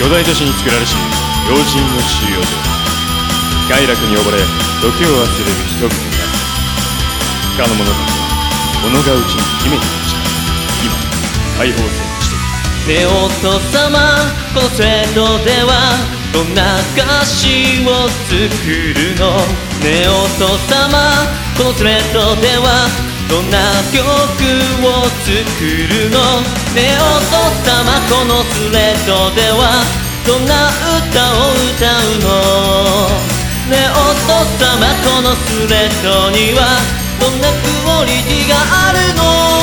巨大都市に作られし要人の収容所、快楽に溺れ時を忘れる人々が、かの者たちはこのがうちに秘めていました。今解放戦している。 ねえお父様、このスレッドではどんな歌詞を作るの？ねえお父様、このスレッドではどんな曲を作るの？ねえお父様、このスレッドではどんな歌を歌うの？ねえお父様、このスレッドにはどんなクオリティがあるの？